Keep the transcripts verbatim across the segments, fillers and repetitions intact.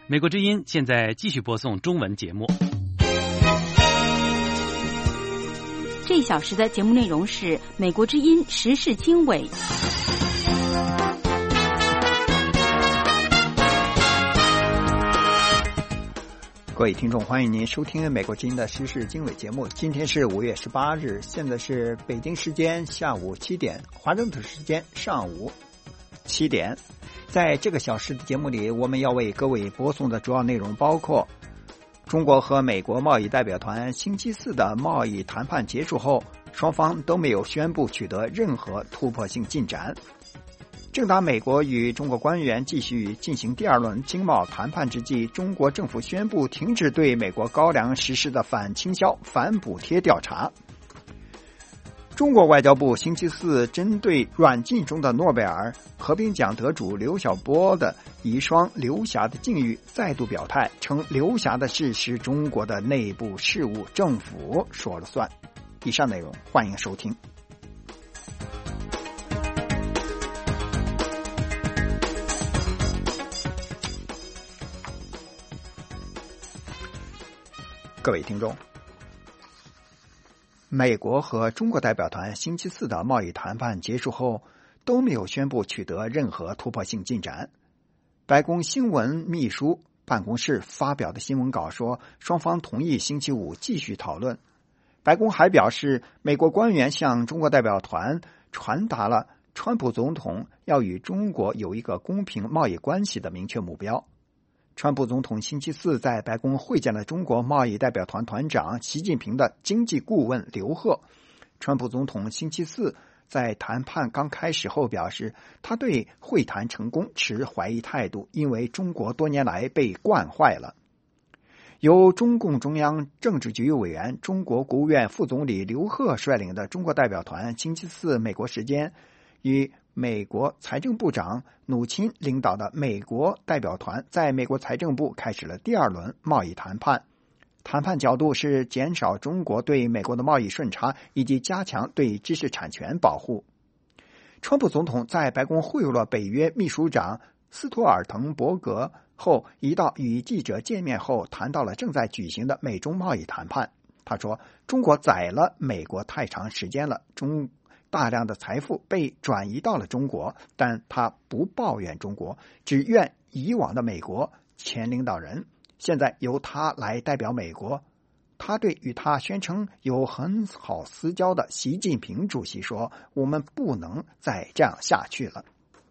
美国之音现在继续播送中文节目。 这一小时的节目内容是美国之音时事经纬。 各位听众，欢迎您收听美国之音的时事经纬节目。今天是五月十八日，现在是北京时间下午七点，华盛顿时间上午七点。在这个小时的节目里，我们要为各位播送的主要内容包括：中国和美国贸易代表团星期四的贸易谈判结束后，双方都没有宣布取得任何突破性进展。正当美国与中国官员继续进行第二轮经贸谈判之际，中国政府宣布停止对美国高粱实施的反倾销、反补贴调查。中国外交部星期四针对软禁中的诺贝尔和平奖得主刘晓波的遗孀刘霞的境遇再度表态，称刘霞的事是中国的内部事务，政府说了算。以上内容欢迎收听。各位听众，美国和中国代表团星期四的贸易谈判结束后，都没有宣布取得任何突破性进展。白宫新闻秘书办公室发表的新闻稿说，双方同意星期五继续讨论。白宫还表示，美国官员向中国代表团传达了川普总统要与中国有一个公平贸易关系的明确目标。川普总统星期四在白宫会见了中国贸易代表团团长习近平的经济顾问刘鹤。川普总统星期四在谈判刚开始后表示，他对会谈成功持怀疑态度，因为中国多年来被惯坏了。由中共中央政治局委员、中国国务院副总理刘鹤率领的中国代表团星期四美国时间与美国财政部长努钦领导的美国代表团在美国财政部开始了第二轮贸易谈判。谈判角度是减少中国对美国的贸易顺差，以及加强对知识产权保护。川普总统在白宫会晤了北约秘书长斯托尔滕伯格后，一道与记者见面后谈到了正在举行的美中贸易谈判。他说，中国宰了美国太长时间了，中大量的财富被转移到了中国，但他不抱怨中国，只怨以往的美国前领导人，现在由他来代表美国。他对与他宣称有很好私交的习近平主席说，我们不能再这样下去了。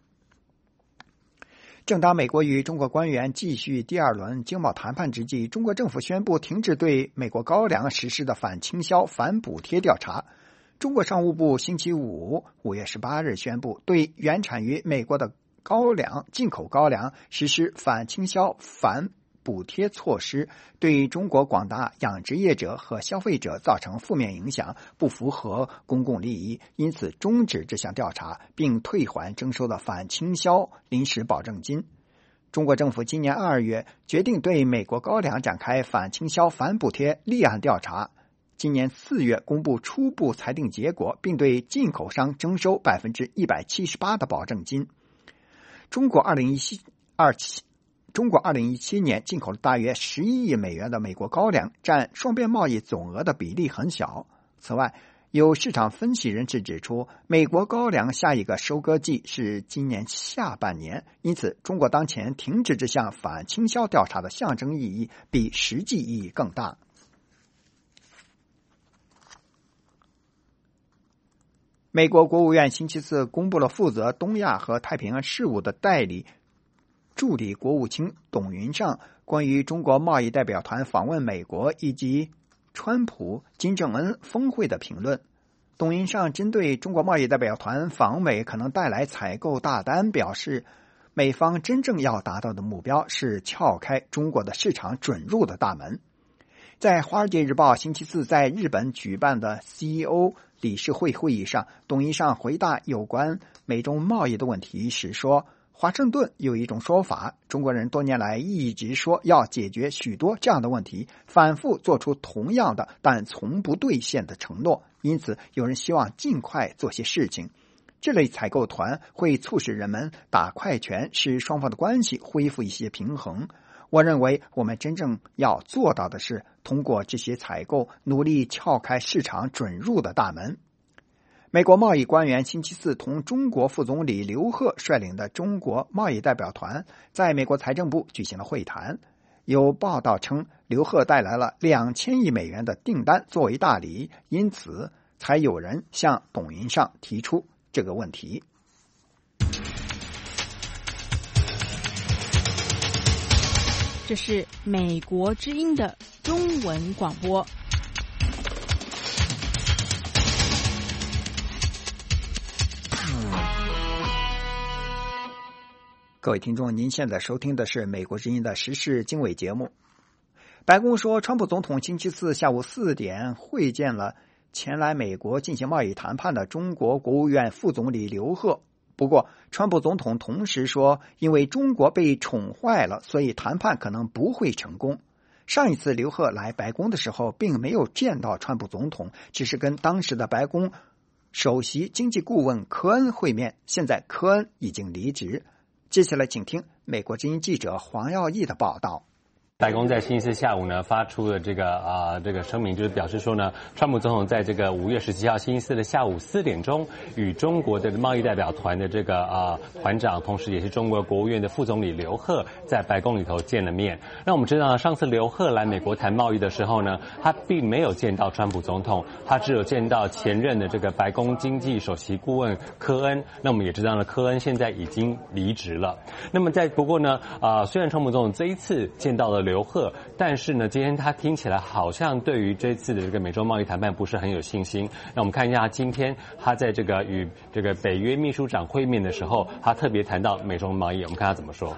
正当美国与中国官员继续第二轮经贸谈判之际，中国政府宣布停止对美国高粱实施的反倾销、反补贴调查。中国商务部星期五五月十八日宣布，对原产于美国的高粱、进口高粱实施反倾销、反补贴措施，对中国广大养殖业者和消费者造成负面影响，不符合公共利益，因此终止这项调查，并退还征收的反倾销临时保证金。中国政府今年二月决定对美国高粱展开反倾销、反补贴立案调查。今年四月公布初步裁定结果，并对进口商征收 百分之一百七十八 的保证金。中国二零一七中国二零一七年进口了大约十一亿美元的美国高粱，占双边贸易总额的比例很小。此外，有市场分析人士指出，美国高粱下一个收割季是今年下半年，因此中国当前停止这项反倾销调查的象征意义比实际意义更大。美国国务院星期四公布了负责东亚和太平洋事务的代理助理国务卿董云尚关于中国贸易代表团访问美国以及川普、金正恩峰会的评论。董云尚针对中国贸易代表团访美可能带来采购大单表示，美方真正要达到的目标是撬开中国的市场准入的大门。在《华尔街日报》星期四在日本举办的 C E O 理事会会议上，董云尚回答有关美中贸易的问题时说，华盛顿有一种说法，中国人多年来一直说要解决许多这样的问题，反复做出同样的但从不兑现的承诺，因此有人希望尽快做些事情。这类采购团会促使人们打快拳，使双方的关系恢复一些平衡。 我认为我们真正要做到的是通过这些采购努力撬开市场准入的大门。美国贸易官员星期四同中国副总理刘鹤率领的中国贸易代表团在美国财政部举行了会谈。有报道称，刘鹤带来了两千亿美元的订单作为大礼，因此才有人向董云上提出这个问题。 这是美国之音的中文广播。 各位听众，您现在收听的是美国之音的时事经纬节目。白宫说，川普总统星期四下午四点会见了前来美国进行贸易谈判的中国国务院副总理刘鹤。不过，川普总统同时说，因为中国被宠坏了，所以谈判可能不会成功。上一次刘鹤来白宫的时候，并没有见到川普总统，只是跟当时的白宫首席经济顾问科恩会面。现在科恩已经离职。接下来请听美国之音记者黄耀义的报道。 白宫在星期四下午呢发出了这个啊、呃、这个声明，就是表示说呢，川普总统在这个五月十七号星期四的下午四点钟，与中国的贸易代表团的这个啊、呃、团长，同时也是中国国务院的副总理刘鹤，在白宫里头见了面。那我们知道呢，上次刘鹤来美国谈贸易的时候呢，他并没有见到川普总统，他只有见到前任的这个白宫经济首席顾问科恩。那我们也知道呢，科恩现在已经离职了。那么在不过呢，啊、呃、虽然川普总统这一次见到了刘鹤，但是呢，今天他听起来好像对于这次的这个美洲贸易谈判不是很有信心。那我们看一下今天他在这个与这个北约秘书长会面的时候，他特别谈到美洲贸易，我们看他怎么说。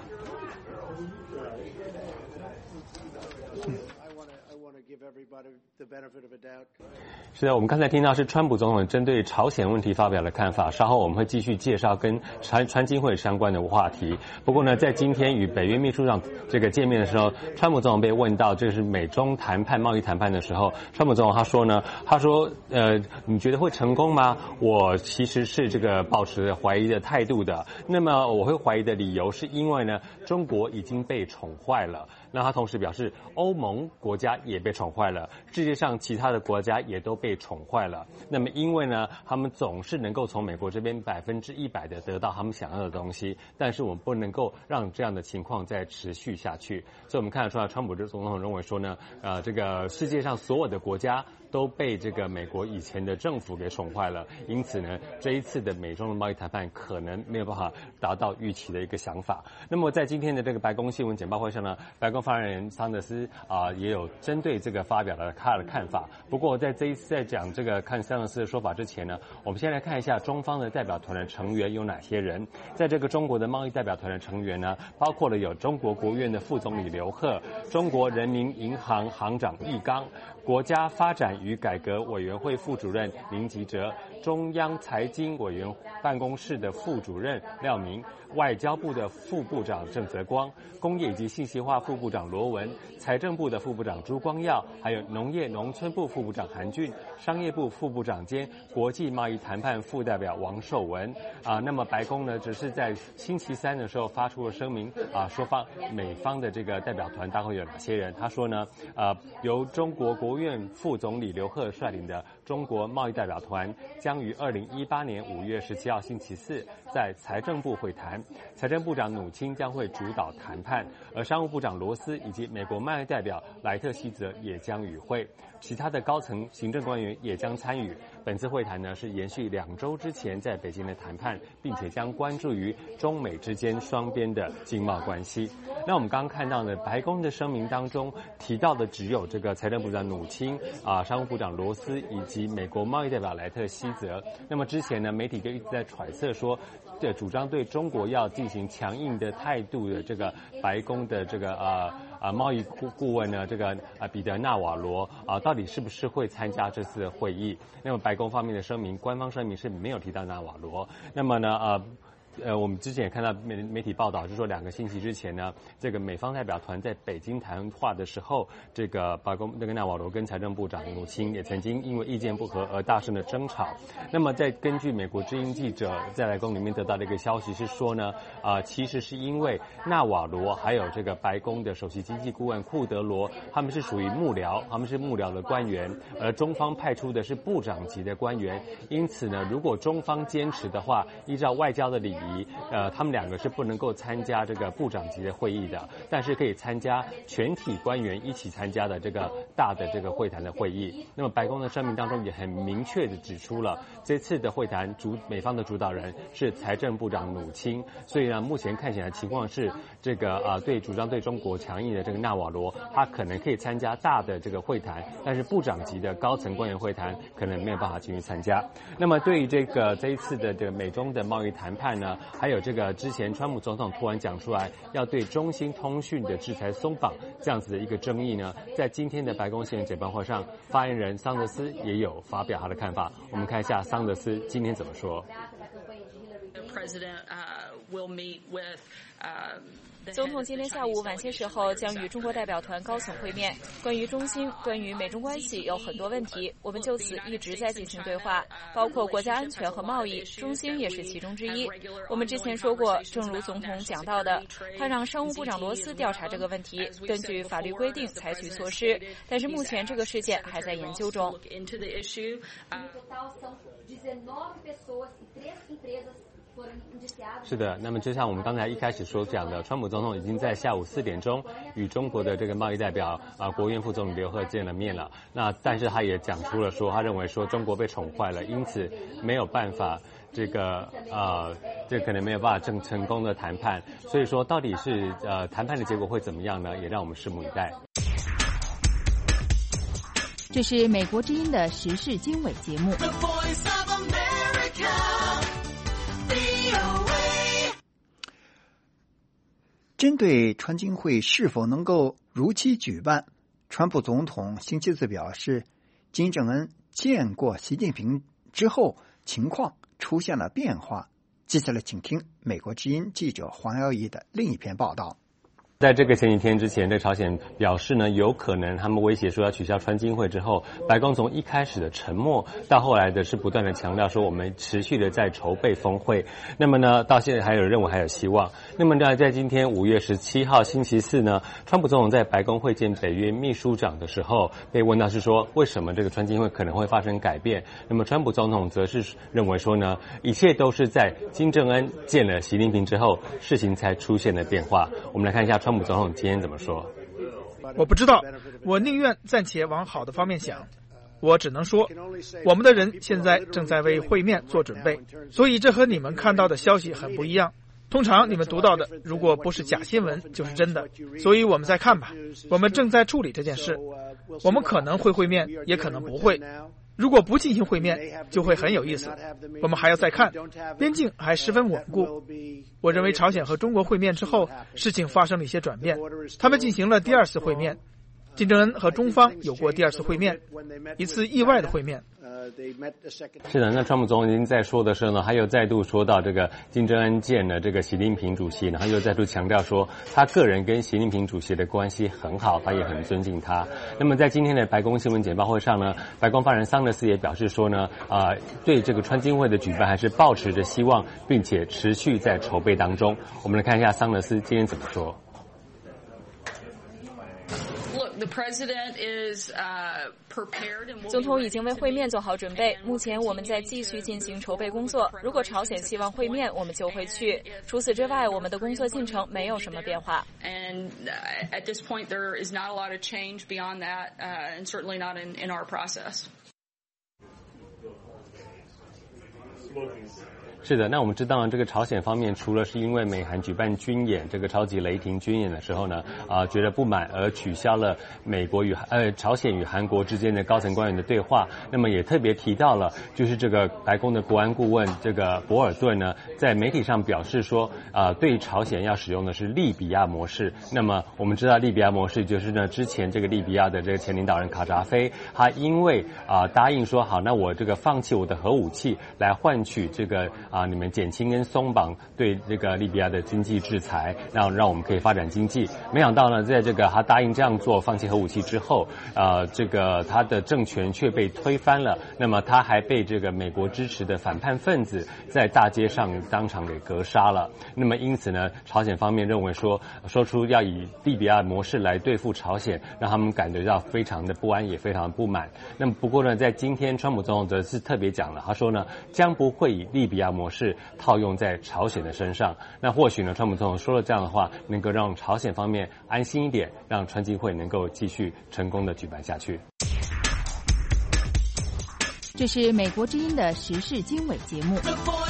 是的，我们刚才听到是川普总统针对朝鲜问题发表的看法，稍后我们会继续介绍跟川川金会相关的话题。不过呢，在今天与北约秘书长这个见面的时候，川普总统被问到这是美中谈判贸易谈判的时候，川普总统他说呢，他说呃，你觉得会成功吗？我其实是这个抱持怀疑的态度的。那么我会怀疑的理由是因为呢，中国已经被宠坏了。那他同时表示，欧盟国家也被宠坏了，世界上其他的国家也都被宠坏了。那么因为呢，他们总是能够从美国这边百分之一百的得到他们想要的东西，但是我们不能够让这样的情况再持续下去。所以我们看得出来，川普总统认为说呢，呃，这个世界上所有的国家都被这个美国以前的政府给宠坏了，因此呢，这一次的美中的贸易谈判可能没有办法达到预期的一个想法。那么在今天的这个白宫新闻简报会上呢，白宫发言人桑德斯啊、呃、也有针对这个发表了他的看法。不过在这一次在讲这个看桑德斯的说法之前呢，我们先来看一下中方的代表团的成员有哪些人。在这个中国的贸易代表团的成员呢，包括了有中国国务院的副总理刘鹤、中国人民银行行长易纲、国家发展与改革委员会副主任林吉喆、中央财经委员办公室的副主任廖明、外交部的副部长郑泽光、工业以及信息化副部长罗文、财政部的副部长朱光耀，还有农业农村部副部长韩俊、商业部副部长兼国际贸易谈判副代表王寿文啊。那么白宫呢，只是在星期三的时候发出了声明啊，说方美方的这个代表团大概有哪些人？他说呢，呃，由中国国务院副总理刘鹤率领的中国贸易代表团将于二零一八年五月十七号星期四在财政部会谈，财政部长努钦将会主导谈判，而商务部长罗斯以及美国贸易代表莱特希泽也将与会，其他的高层行政官员也将参与。本次会谈呢是延续两周之前在北京的谈判，并且将关注于中美之间双边的经贸关系。那我们刚刚看到呢，白宫的声明当中提到的只有这个财政部长努钦啊、商务部长罗斯以及美国贸易代表莱特希泽。那么之前呢，媒体就一直在揣测说，这主张对中国要进行强硬的态度的这个白宫的这个呃呃贸易顾顾问呢，这个呃彼得纳瓦罗啊，到底是不是会参加这次的会议？那么白宫方面的声明，官方声明是没有提到纳瓦罗。那么呢呃。 呃，我们之前也看到媒媒体报道，就是说两个星期之前呢，这个美方代表团在北京谈话的时候，这个白宫那个纳瓦罗跟财政部长努钦也曾经因为意见不合而大声的争吵。那么在根据美国之音记者在白宫里面得到的一个消息是说呢，啊、呃，其实是因为纳瓦罗还有这个白宫的首席经济顾问库德罗，他们是属于幕僚，他们是幕僚的官员，而中方派出的是部长级的官员，因此呢，如果中方坚持的话，依照外交的礼仪，呃，他们两个是不能够参加这个部长级的会议的，但是可以参加全体官员一起参加的这个大的这个会谈的会议。那么白宫的声明当中也很明确的指出了，这次的会谈主美方的主导人是财政部长努钦，所以呢，目前看起来情况是这个啊、呃，对主张对中国强硬的这个纳瓦罗，他可能可以参加大的这个会谈，但是部长级的高层官员会谈可能没有办法进行参加。那么对于这个这一次的这个美中的贸易谈判呢，还有这个之前川普总统突然讲出来要对中兴通讯的制裁松绑这样子的一个争议呢，在今天的白宫新闻简报会上，发言人桑德斯也有发表他的看法。我们看一下桑德斯今天怎么说。 总统今天下午晚些时候将与中国代表团高层会面，关于中兴，关于美中关系有很多问题，我们就此一直在进行对话，包括国家安全和贸易，中兴也是其中之一。我们之前说过，正如总统讲到的，他让商务部长罗斯调查这个问题，根据法律规定采取措施，但是目前这个事件还在研究中。 是的，那么就像我们刚才一开始所讲的，川普总统已经在下午四点钟与中国的这个贸易代表啊、呃、国务院副总理刘鹤见了面了。那但是他也讲出了说，他认为说中国被宠坏了，因此没有办法这个呃这可能没有办法正成功的谈判。所以说到底是呃谈判的结果会怎么样呢？也让我们拭目以待。 这是美国之音的时事经纬节目。 针对川金会是否能够如期举办，川普总统星期四表示，金正恩见过习近平之后，情况出现了变化。接下来请听美国之音记者黄耀义的另一篇报道。 在这个前几天之前，这朝鲜表示呢，有可能他们威胁说要取消川金会之后，白宫从一开始的沉默，到后来的是不断的强调说我们持续的在筹备峰会。那么呢，到现在还有认为还有希望。那么呢，在今天五月十七号星期四呢，川普总统在白宫会见北约秘书长的时候，被问到是说为什么这个川金会可能会发生改变。那么川普总统则是认为说呢，一切都是在金正恩见了习近平之后，事情才出现了变化。我们来看一下川普总统今天怎么说。 我不知道，我宁愿暂且往好的方面想。我只能说，我们的人现在正在为会面做准备，所以这和你们看到的消息很不一样。通常你们读到的，如果不是假新闻，就是真的。所以我们再看吧，我们正在处理这件事。我们可能会会面，也可能不会。如果不进行会面，就会很有意思。我们还要再看，边境还十分稳固。我认为朝鲜和中国会面之后，事情发生了一些转变。他们进行了第二次会面，金正恩和中方有过第二次会面，一次意外的会面。 是的，那川普总统已经在说的时候呢，他又再度说到这个金正恩见了这个习近平主席，然后又再度强调说他个人跟习近平主席的关系很好，他也很尊敬他。那么在今天的白宫新闻简报会上呢，白宫发言人桑德斯也表示说呢，啊、呃，对这个川金会的举办还是抱持着希望，并且持续在筹备当中。我们来看一下桑德斯今天怎么说。 总统已经为会面做好准备，目前我们在继续进行筹备工作。如果朝鲜希望会面，我们就会去。除此之外，我们的工作进程没有什么变化。 And at this point, there is not a lot of change beyond that, and certainly not in in our process. 是的，那我们知道呢，这个朝鲜方面除了是因为美韩举办军演，这个超级雷霆军演的时候呢，啊、呃、觉得不满而取消了美国与呃朝鲜与韩国之间的高层官员的对话。那么也特别提到了，就是这个白宫的国安顾问这个博尔顿呢，在媒体上表示说，啊、呃、对朝鲜要使用的是利比亚模式。那么我们知道利比亚模式就是呢，之前这个利比亚的这个前领导人卡扎菲，他因为啊、呃、答应说好，那我这个放弃我的核武器来换取这个。 啊，你们减轻跟松绑对这个利比亚的经济制裁，让让我们可以发展经济。没想到呢，在这个他答应这样做，放弃核武器之后，呃，这个他的政权却被推翻了。那么他还被这个美国支持的反叛分子在大街上当场给格杀了。那么因此呢，朝鲜方面认为说，说出要以利比亚模式来对付朝鲜，让他们感觉到非常的不安，也非常的不满。那么不过呢，在今天川普总统则是特别讲了，他说呢，将不会以利比亚模式套用在朝鲜的身上。那或许呢，川普总统说了这样的话，能够让朝鲜方面安心一点，让川金会能够继续成功的举办下去。 这是美国之音的时事经纬节目。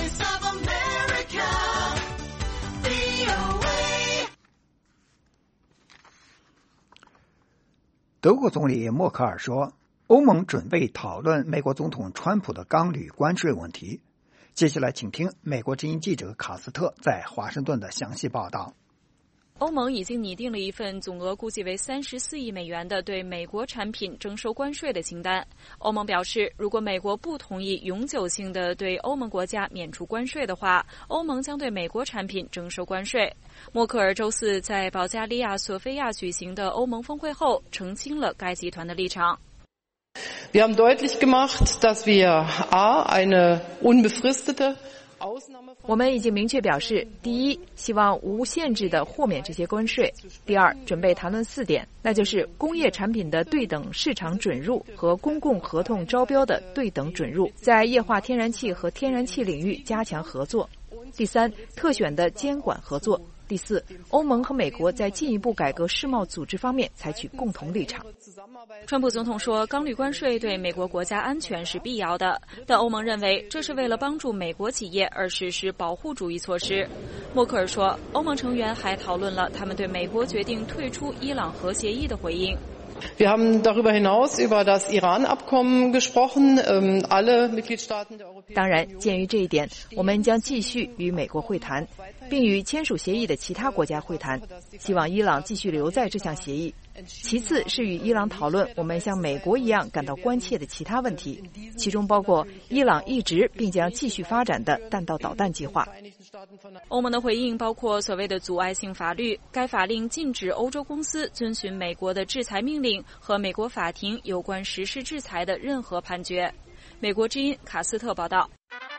德国总理默克尔说，欧盟准备讨论美国总统川普的钢铝关税问题。接下来请听美国之音记者卡斯特在华盛顿的详细报道。 欧盟已经拟定了一份总额估计为三十四亿美元的对美国产品征收关税的清单。欧盟表示，如果美国不同意永久性的对欧盟国家免除关税的话，欧盟将对美国产品征收关税。默克尔周四在保加利亚索菲亚举行的欧盟峰会后澄清了该集团的立场。 Wir haben deutlich gemacht, dass wir a eine unbefristete 我们已经明确表示，第一，希望无限制地豁免这些关税；第二，准备谈论四点，那就是工业产品的对等市场准入和公共合同招标的对等准入，在液化天然气和天然气领域加强合作；第三，特选的监管合作；第四，欧盟和美国在进一步改革世贸组织方面采取共同立场。 川普总统说，钢铝关税对美国国家安全是必要的，但欧盟认为这是为了帮助美国企业而实施保护主义措施。默克尔说，欧盟成员还讨论了他们对美国决定退出伊朗核协议的回应。 Wir haben darüber hinaus über das Iran-Abkommen gesprochen. Alle Mitgliedstaaten der Europäischen Union. 当然，鉴于这一点，我们将继续与美国会谈，并与签署协议的其他国家会谈，希望伊朗继续留在这项协议。其次是与伊朗讨论我们像美国一样感到关切的其他问题，其中包括伊朗一直并将继续发展的弹道导弹计划。 欧盟的回应包括所谓的阻碍性法律，该法令禁止欧洲公司遵循美国的制裁命令和美国法庭有关实施制裁的任何判决。美国之音卡斯特报道。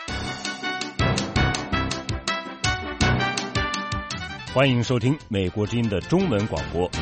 欢迎收听美国之音的中文广播。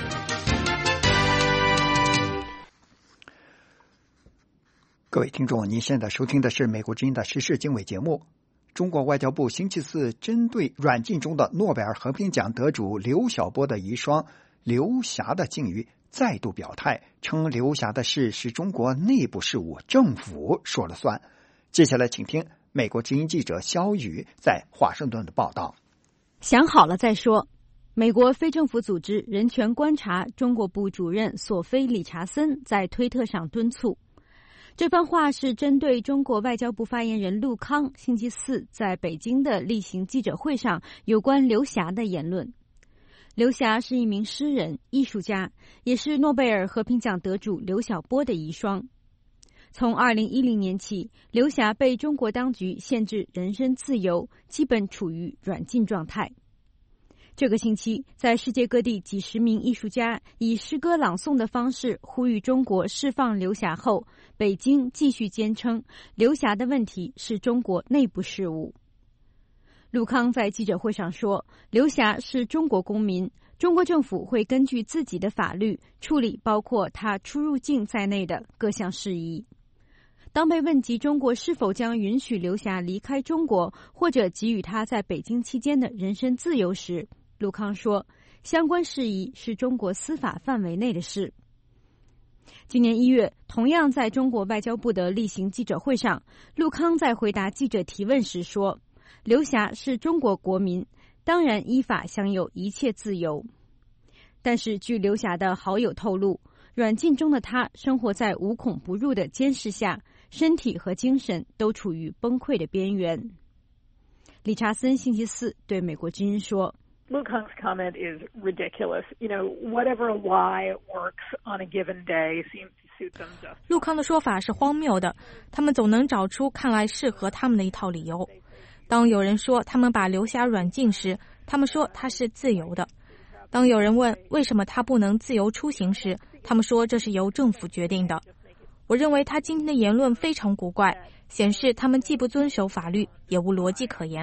各位听众，您现在收听的是美国之音的时事经纬节目。中国外交部星期四针对软禁中的诺贝尔和平奖得主刘晓波的遗孀刘霞的境遇再度表态，称刘霞的事是中国内部事务，政府说了算。接下来请听美国之音记者肖宇在华盛顿的报道。 想好了再说。美国非政府组织人权观察中国部主任索菲·理查森在推特上敦促。这番话是针对中国外交部发言人陆康星期四在北京的例行记者会上有关刘霞的言论。刘霞是一名诗人、艺术家，也是诺贝尔和平奖得主刘晓波的遗孀。从二零一零年起，刘霞被中国当局限制人身自由，基本处于软禁状态。这个星期，在世界各地几十名艺术家以诗歌朗诵的方式呼吁中国释放刘霞后，北京继续坚称刘霞的问题是中国内部事务。陆康在记者会上说，刘霞是中国公民，中国政府会根据自己的法律处理包括他出入境在内的各项事宜。当被问及中国是否将允许刘霞离开中国，或者给予他在北京期间的人身自由时，陆康说，相关事宜是中国司法范围内的事。今年一月，同样在中国外交部的例行记者会上，陆康在回答记者提问时说，刘霞是中国国民，当然依法享有一切自由。但是据刘霞的好友透露，软禁中的他生活在无孔不入的监视下，身体和精神都处于崩溃的边缘。理查森星期四对美国之音说 Lukang's comment is ridiculous. You know, whatever lie works on a given day seems to suit them just. 陆康的说法是荒谬的，他们总能找出看来适合他们的一套理由。 当有人说他们把刘霞软禁时，他们说他是自由的；当有人问为什么他不能自由出行时，他们说这是由政府决定的。我认为他今天的言论非常古怪，显示他们既不遵守法律，也无逻辑可言。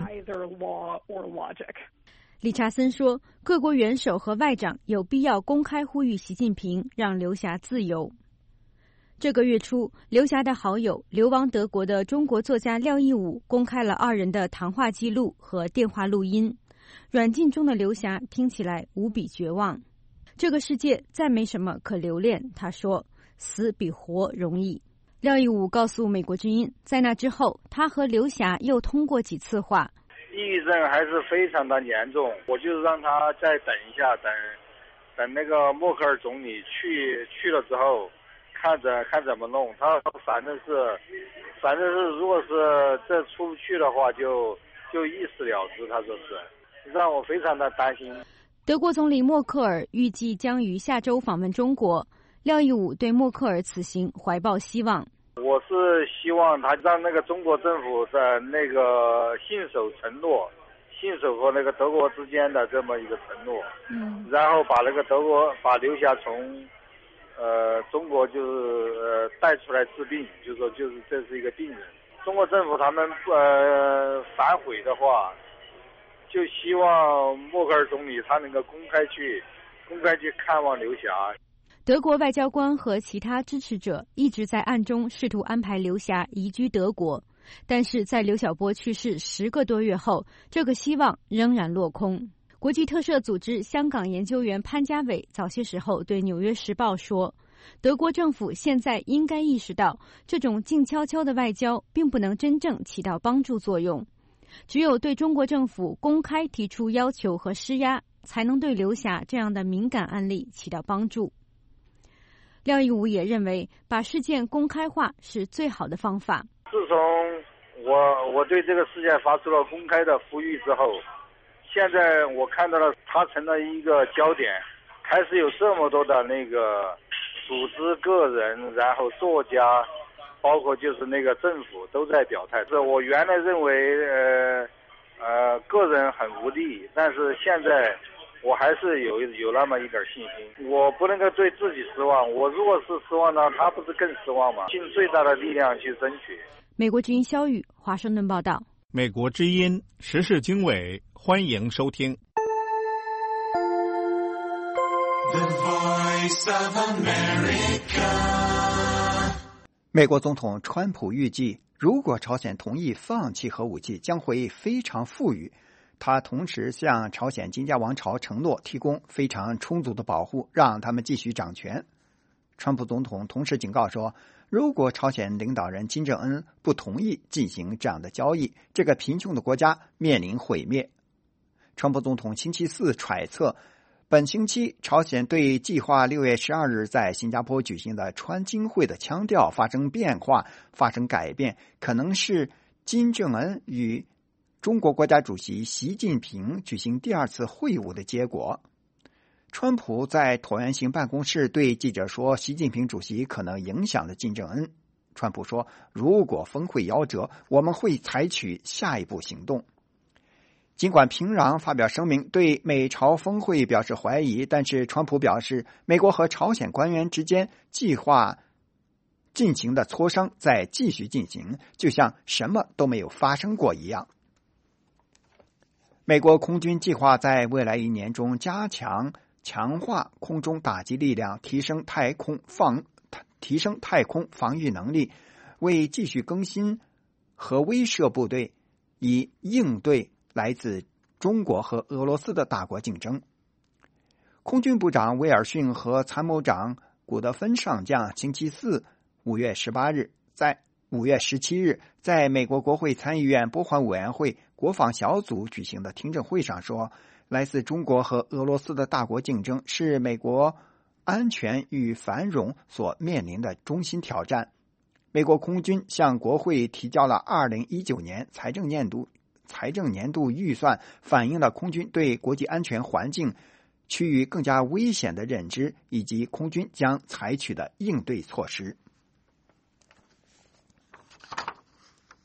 理查森说，各国元首和外长有必要公开呼吁习近平让刘霞自由。这个月初，刘霞的好友、流亡德国的中国作家廖亦武公开了二人的谈话记录和电话录音。软禁中的刘霞听起来无比绝望。这个世界再没什么可留恋，他说，死比活容易。廖亦武告诉美国之音，在那之后，他和刘霞又通过几次话。 抑郁症还是非常的严重，我就让他再等一下，等等那个默克尔总理去去了之后，看着看怎么弄。他反正是反正是如果是这出不去的话，就就一死了之。他说是，让我非常的担心。 德国总理默克尔预计将于下周访问中国，廖亦武对默克尔此行怀抱希望。 我是希望他让那个中国政府的那个信守承诺，信守和那个德国之间的这么一个承诺，嗯，然后把那个德国把刘霞从呃中国就是呃带出来治病，就说就是这是一个病人。中国政府他们呃反悔的话，就希望默克尔总理他能够公开去公开去看望刘霞。 德国外交官和其他支持者一直在暗中试图安排刘霞移居德国，但是在刘晓波去世十个多月后，这个希望仍然落空。国际特赦组织香港研究员潘家伟早些时候对《纽约时报》说，德国政府现在应该意识到，这种静悄悄的外交并不能真正起到帮助作用，只有对中国政府公开提出要求和施压，才能对刘霞这样的敏感案例起到帮助。廖亦武也认为，把事件公开化是最好的方法。 自从我我对这个事件发出了公开的呼吁之后，现在我看到了它成了一个焦点，开始有这么多的那个组织、个人，然后作家，包括就是那个政府都在表态。是我原来认为呃呃个人很无力，但是现在我还是有有那么一点信心。我不能够对自己失望，我如果是失望呢，他不是更失望吗？尽最大的力量去争取。 美国之音肖宇，华盛顿报道。 美国之音时事经纬，欢迎收听。 The Voice of America。美国总统川普预计，如果朝鲜同意放弃核武器，将会非常富裕。他同时向朝鲜金家王朝承诺提供非常充足的保护，让他们继续掌权。川普总统同时警告说，如果朝鲜领导人金正恩不同意进行这样的交易，这个贫穷的国家面临毁灭。川普总统星期四揣测，本星期朝鲜对计划六月十二日在新加坡举行的川金会的腔调发生变化、发生改变，可能是金正恩与中国国家主席习近平举行第二次会晤的结果。川普在椭圆形办公室对记者说，习近平主席可能影响了金正恩。川普说，如果峰会夭折，我们会采取下一步行动。尽管平壤发表声明对美朝峰会表示怀疑，但是川普表示，美国和朝鲜官员之间计划进行的磋商在继续进行，就像什么都没有发生过一样。美国空军计划在未来一年中加强强化空中打击力量，提升太空防提升太空防御能力，为继续更新核威慑部队，以应对来自中国和俄罗斯的大国竞争。空军部长威尔逊和参谋长古德芬上将星期四五月十八日在五月十七日在美国国会参议院拨款委员会国防小组举行的听证会上说，来自中国和俄罗斯的大国竞争是美国安全与繁荣所面临的中心挑战。美国空军向国会提交了二零一九年财政年度财政年度预算，反映了空军对国际安全环境趋于更加危险的认知，以及空军将采取的应对措施。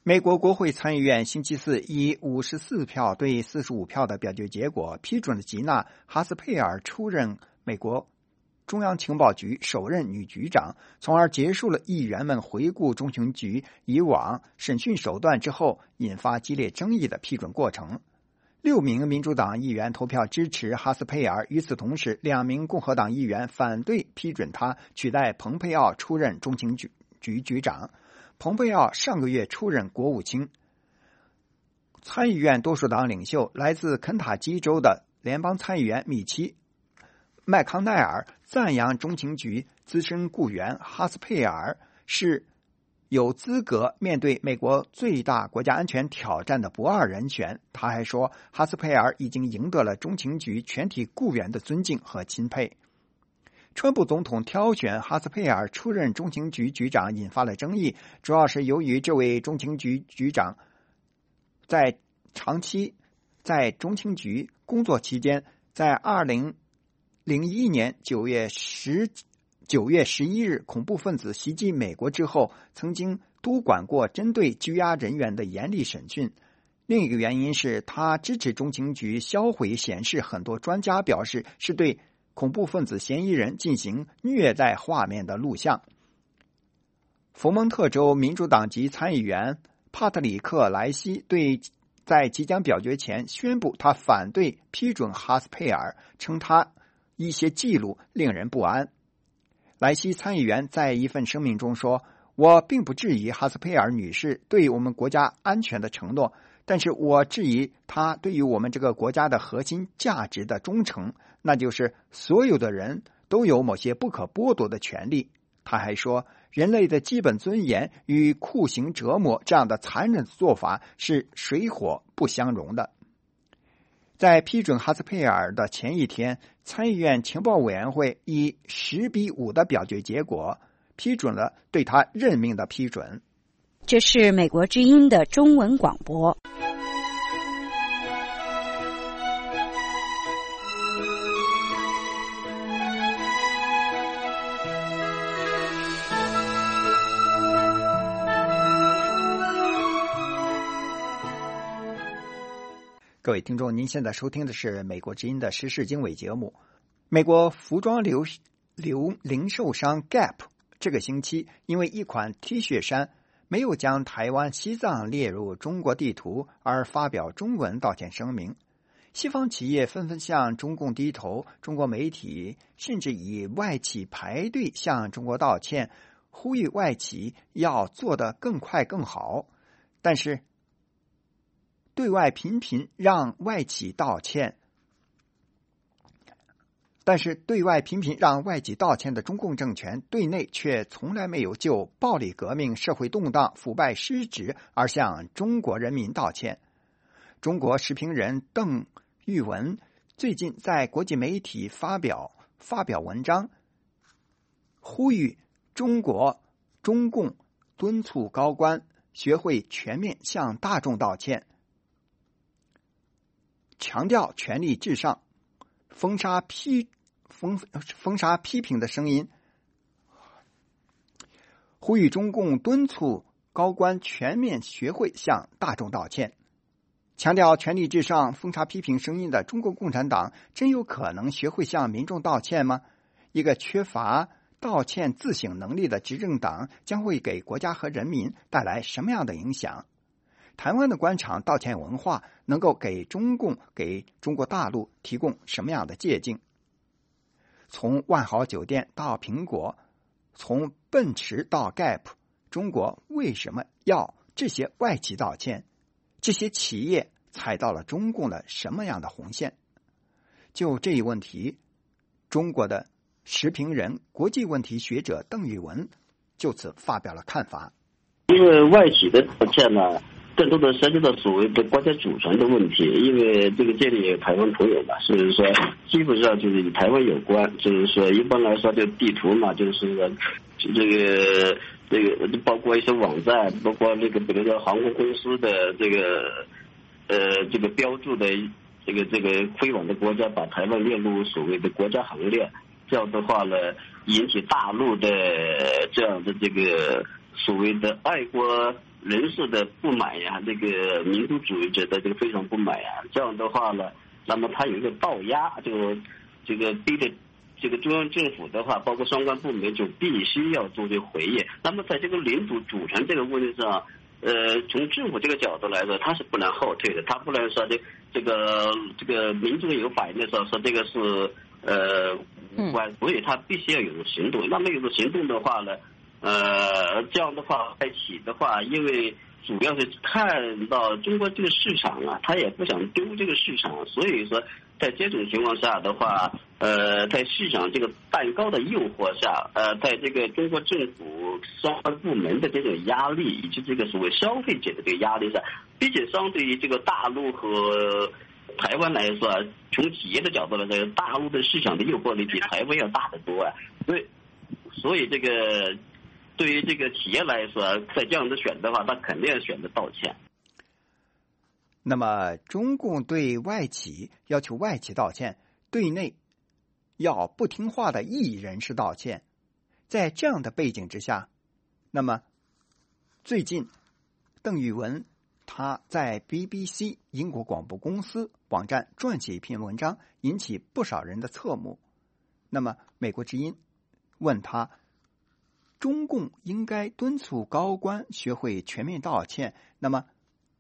美国国会参议院星期四以五十四票对四十五票的表决结果，批准了吉娜·哈斯佩尔出任美国中央情报局首任女局长，从而结束了议员们回顾中情局以往审讯手段之后引发激烈争议的批准过程。六名民主党议员投票支持哈斯佩尔，与此同时，两名共和党议员反对批准他取代蓬佩奥出任中情局局局长。蓬佩奥上个月出任国务卿。参议院多数党领袖来自肯塔基州的联邦参议员米奇·麦康奈尔赞扬中情局资深雇员哈斯佩尔是有资格面对美国最大国家安全挑战的不二人选。他还说，哈斯佩尔已经赢得了中情局全体雇员的尊敬和钦佩。川普总统挑选哈斯佩尔出任中情局局长引发了争议，主要是由于这位中情局局长在长期在中情局工作期间，在二零零一年九月十九月十一日恐怖分子袭击美国之后，曾经督管过针对拘押人员的严厉审讯。另一个原因是他支持中情局销毁显示很多专家表示是对恐怖分子嫌疑人进行虐待画面的录像。佛蒙特州民主党籍参议员帕特里克·莱西对在即将表决前宣布他反对批准哈斯佩尔，称他一些记录令人不安。莱西参议员在一份声明中说，我并不质疑哈斯佩尔女士对我们国家安全的承诺，但是我质疑她对于我们这个国家的核心价值的忠诚，那就是所有的人都有某些不可剥夺的权利。他还说，人类的基本尊严与酷刑折磨这样的残忍的做法是水火不相容的。在批准哈斯佩尔的前一天，参议院情报委员会以十比五的表决结果批准了对他任命的批准。 这是美国之音的中文广播。 各位听众，您现在收听的是美国之音的时事经纬节目。美国服装流流零售商 Gap 这个星期因为一款 T 恤衫没有将台湾、西藏列入中国地图而发表中文道歉声明。西方企业纷纷向中共低头，中国媒体甚至以外企排队向中国道歉，呼吁外企要做得更快更好。但是对外频频让外企道歉，但是对外频频让外企道歉的中共政权，对内却从来没有就暴力革命、社会动荡、腐败失职而向中国人民道歉。中国时评人邓玉文最近在国际媒体发表发表文章，呼吁中国中共敦促高官学会全面向大众道歉，强调权力至上，封杀批封封杀批评的声音，呼吁中共敦促高官全面学会向大众道歉。强调权力至上、封杀批评声音的中国共产党真有可能学会向民众道歉吗？一个缺乏道歉自省能力的执政党将会给国家和人民带来什么样的影响？台湾的官场道歉文化能够给中共、给中国大陆提供什么样的借鉴？从万豪酒店到苹果，从奔驰到 Gap， 中国为什么要这些外企道歉？这些企业踩到了中共的什么样的红线？就这一问题，中国的时评人、国际问题学者邓玉文就此发表了看法。 因为外企的道歉呢，更多的涉及到所谓的国家主权的问题，因为这个这里有台湾朋友嘛，所以说基本上就是与台湾有关，就是说一般来说这个地图嘛，就是说这个这个包括一些网站，包括这个比如说航空公司的这个呃这个标注的这个这个飞往的国家，把台湾列入所谓的国家行列，这样的话呢，引起大陆的这样的这个所谓的爱国人士的不满呀，这个民族主义者的这个非常不满呀，这样的话呢，那么他有一个倒压，这个这个逼着这个中央政府的话，包括相关部门就必须要做这回应。那么在这个领土主权这个问题上，呃，从政府这个角度来说，他是不能后退的，他不能说这这个这个民众有反应的时候说这个是呃无关，所以他必须要有行动。那么有个行动的话呢？呃，这样的话，外企的话，因为主要是看到中国这个市场啊，他也不想丢这个市场，所以说在这种情况下的话，呃，在市场这个蛋糕的诱惑下，呃，在这个中国政府相关部门的这种压力，以及这个所谓消费者的这个压力上，毕竟相对于这个大陆和台湾来说，从企业的角度来说，大陆的市场的诱惑力比台湾要大得多啊，所以，所以这个。对于这个企业来说，在这样的选择的话，他肯定要选择道歉。 那么，中共对外企要求外企道歉，对内要不听话的异议人士道歉。在这样的背景之下，那么最近邓玉文他在 B B C 英国广播公司网站撰写一篇文章，引起不少人的侧目。那么，美国之音问他。中共应该敦促高官学会全面道歉，那么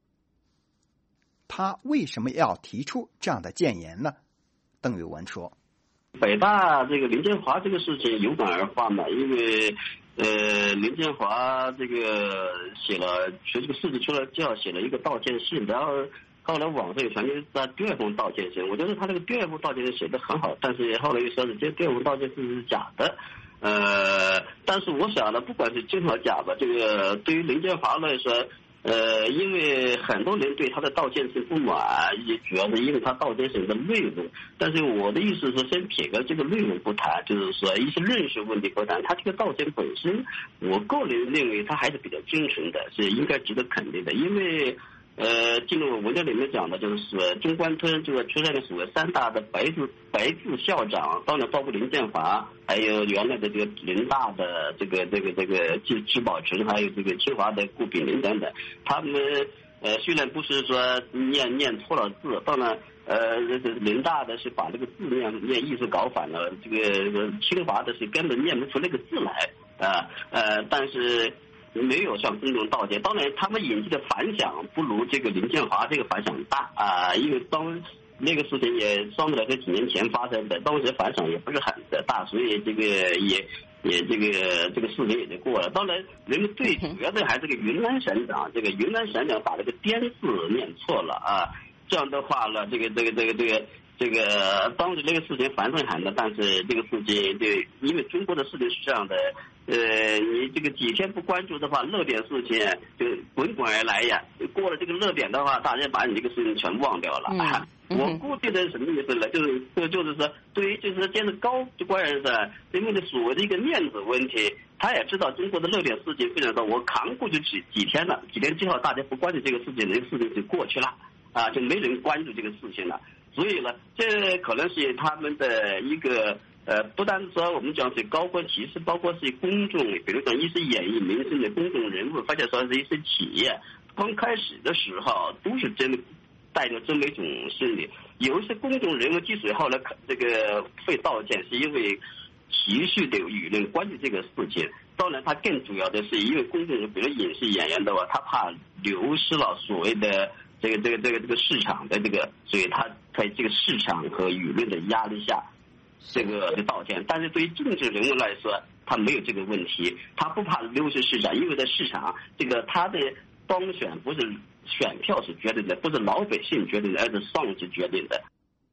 他为什么要提出这样的谏言呢？邓玉文说：“ 北大这个林建华这个事情有感而发嘛，因为呃林建华这个写了，随这个事情出来之后写了一个道歉信，然后后来网上有传出他第二封道歉信，我觉得他这个第二封道歉信写得很好，但是后来又说是这第二封道歉信是假的。”呃，但是我想呢，不管是真和假吧，这个对于林建华来说，呃，因为很多人对他的道歉信不满，也主要是因为他道歉信的内容。但是我的意思是，先撇开这个内容不谈，就是说一些认识问题不谈，他这个道歉本身，我个人认为他还是比较真诚的，是应该值得肯定的，因为。呃，进入文章里面讲的就是中关村这个出现的所谓三大的白字白字校长，当然包括林建华，还有原来的这个人大的这个这个这个季季宝成，还有这个清华的顾炳林等等，他们呃虽然不是说念念错了字，当然呃人大的是把这个字念念意思搞反了，这个清华的是根本念不出那个字来啊 呃, 呃但是。没有向公众道歉，当然他们引起的反响不如这个林建华这个反响大啊，因为当那个事情也相对来说几年前发生的，当时反响也不是很的大，所以这个也也这个这个事情也就过了。当然，人们最主要的还是这个云南省长，这个云南省长把这个滇字念错了啊，这样的话呢，这个这个这个这个。这个当时这个事情反响很大，但是这个事情对，因为中国的事情是这样的，呃，你这个几天不关注的话，热点事情就滚滚而来呀。过了这个热点的话，大家把你这个事情全忘掉了。嗯、我估计的什么意思呢？就是就就是说，对于就是见是高官人士，因为所谓的一个面子问题，他也知道中国的热点事情非常多，我扛过去几几天了，几天之后大家不关注这个事情，这个事情就过去了啊，就没人关注这个事情了。所以呢，这可能是他们的一个呃，不单说我们讲是高官，其实包括是公众，比如说一些演艺明星的公众人物，或者说是一些企业，刚开始的时候都是真的带着这么一种心理。有一些公众人物之所以后来这个会道歉，是因为持续的舆论关注这个事情。当然，他更主要的是因为公众人物，比如影视演员的话，他怕流失了所谓的。这个这个这个这个市场的这个，所以他在这个市场和舆论的压力下，这个就道歉。但是对于政治人物来说，他没有这个问题，他不怕流失市场，因为在市场这个他的当选不是选票是决定的，不是老百姓决定的，而是上级决定的。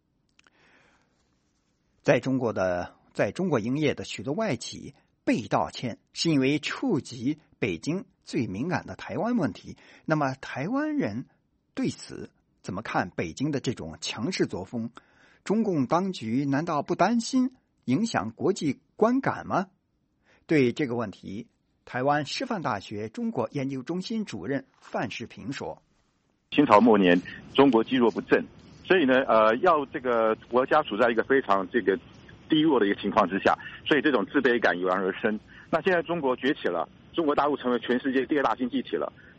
在中国的在中国营业的许多外企被道歉，是因为触及北京最敏感的台湾问题。那么台湾人对此怎么看北京的这种强势作风？中共当局难道不担心影响国际观感吗？对这个问题，台湾师范大学中国研究中心主任范世平说：“ 清朝末年，中国积弱不振，所以呢，呃，要这个国家处在一个非常这个低弱的一个情况之下，所以这种自卑感油然而生。那现在中国崛起了，中国大陆成为全世界第二大经济体了。”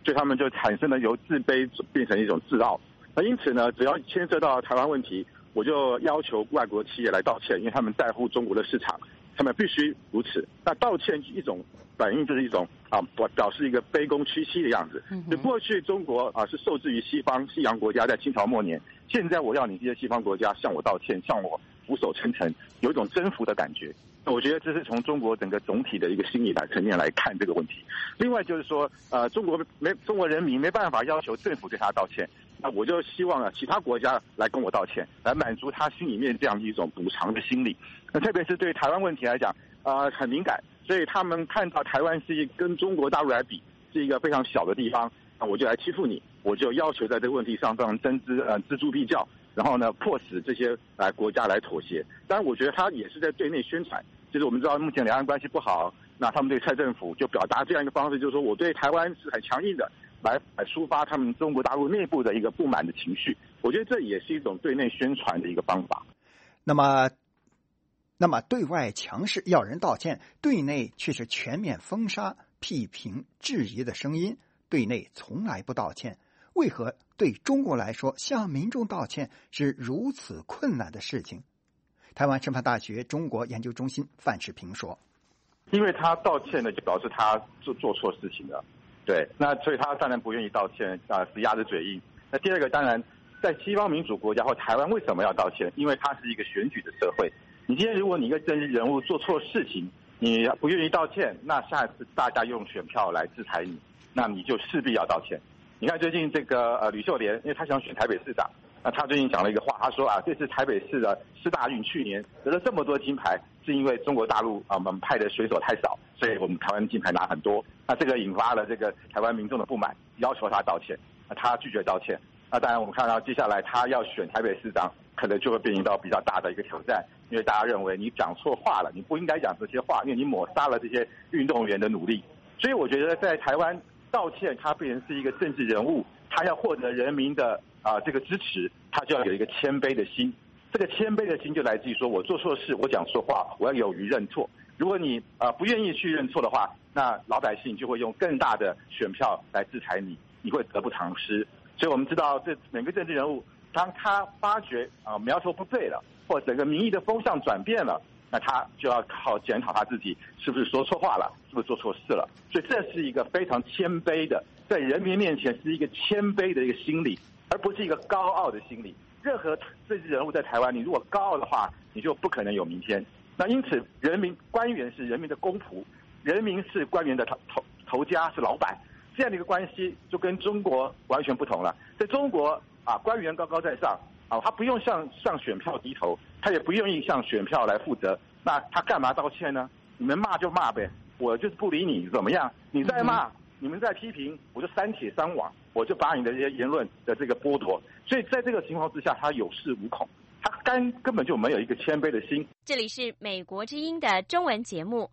所以他们就产生了由自卑变成一种自傲。那因此呢，只要牵涉到台湾问题，我就要求外国企业来道歉，因为他们在乎中国的市场，他们必须如此。那道歉一种反应就是一种啊，表示一个卑躬屈膝的样子。就过去中国啊是受制于西方西洋国家，在清朝末年，现在我要你这些西方国家向我道歉，向我俯首称臣，有一种征服的感觉。那我觉得这是从中国整个总体的一个心理来层面来看这个问题。另外就是说，呃，中国没中国人民没办法要求政府对他道歉，那我就希望啊，其他国家来跟我道歉，来满足他心里面这样一种补偿的心理。那特别是对台湾问题来讲，呃，很敏感，所以他们看到台湾是一跟中国大陆来比是一个非常小的地方，那我就来欺负你，我就要求在这个问题上让增资呃锱铢必较，然后呢，迫使这些来国家来妥协。当然，我觉得他也是在对内宣传，就是我们知道目前两岸关系不好，那他们对蔡政府就表达这样一个方式，就是说我对台湾是很强硬的，来来抒发他们中国大陆内部的一个不满的情绪。我觉得这也是一种对内宣传的一个方法。 那么，那么对外强势要人道歉，对内却是全面封杀、批评、质疑的声音，对内从来不道歉。为何对中国来说，向民众道歉是如此困难的事情？台湾师范大学中国研究中心范世平说：“ 因为他道歉呢，就表示他做做错事情了，对，那所以他当然不愿意道歉啊，是压着嘴硬。那第二个，当然在西方民主国家或台湾为什么要道歉？因为它是一个选举的社会。你今天如果你一个政治人物做错事情，你不愿意道歉，那下次大家用选票来制裁你，那你就势必要道歉。你看最近这个呃吕秀莲，因为他想选台北市长，那他最近讲了一个话，他说啊，这次台北市的市大运去年得了这么多金牌，是因为中国大陆啊我们派的水手太少，所以我们台湾金牌拿很多。那这个引发了这个台湾民众的不满，要求他道歉，那他拒绝道歉。那当然我们看到接下来他要选台北市长，可能就会变成到比较大的一个挑战，因为大家认为你讲错话了，你不应该讲这些话，因为你抹杀了这些运动员的努力。所以我觉得在台湾道歉，他变成是一个政治人物，他要获得人民的啊、呃、这个支持，他就要有一个谦卑的心。这个谦卑的心就来自于说，我做错事，我讲错话，我要勇于认错。如果你啊、呃、不愿意去认错的话，那老百姓就会用更大的选票来制裁你，你会得不偿失。所以我们知道，这每个政治人物，当他发觉啊、呃、苗头不对了，或者整个民意的风向转变了，那他就要靠检讨他自己是不是说错话了，是不是做错事了。所以这是一个非常谦卑的，在人民面前是一个谦卑的一个心理，而不是一个高傲的心理。任何政治人物在台湾，你如果高傲的话，你就不可能有明天。那因此，人民官员是人民的公仆，人民是官员的头头头家，是老板，这样的一个关系就跟中国完全不同了。在中国啊，官员高高在上啊，他不用向向选票低头，他也不愿意向选票来负责，那他干嘛道歉呢？你们骂就骂呗，我就是不理你怎么样？你再骂，你们再批评，我就删帖删网，我就把你的这些言论的这个剥夺。所以在这个情况之下，他有恃无恐，他根根本就没有一个谦卑的心。 这里是美国之音的中文节目。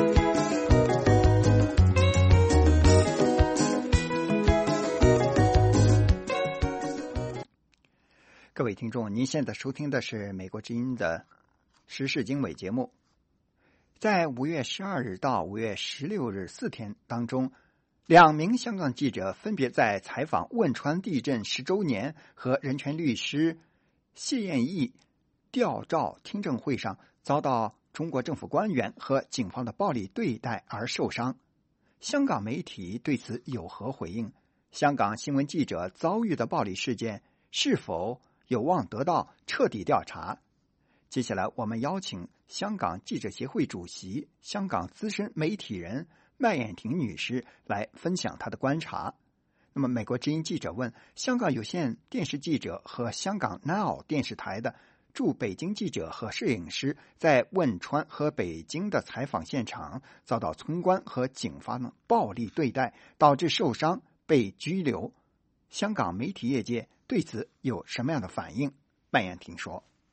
各位听众，您现在收听的是美国之音的时事经纬节目。在五月十二日到五月十六日四天当中，两名香港记者分别在采访汶川地震十周年和人权律师谢燕义吊照听证会上遭到中国政府官员和警方的暴力对待而受伤。香港媒体对此有何回应？香港新闻记者遭遇的暴力事件是否有望得到彻底调查？接下来我们邀请香港记者协会主席、香港资深媒体人麦燕婷女士来分享她的观察。那么美国之音记者问，香港有线电视记者和香港 Now 电视台的驻北京记者和摄影师在汶川和北京的采访现场遭到村官和警方的暴力对待，导致受伤被拘留。香港媒体业界对此有什么样的反应？麦燕婷说，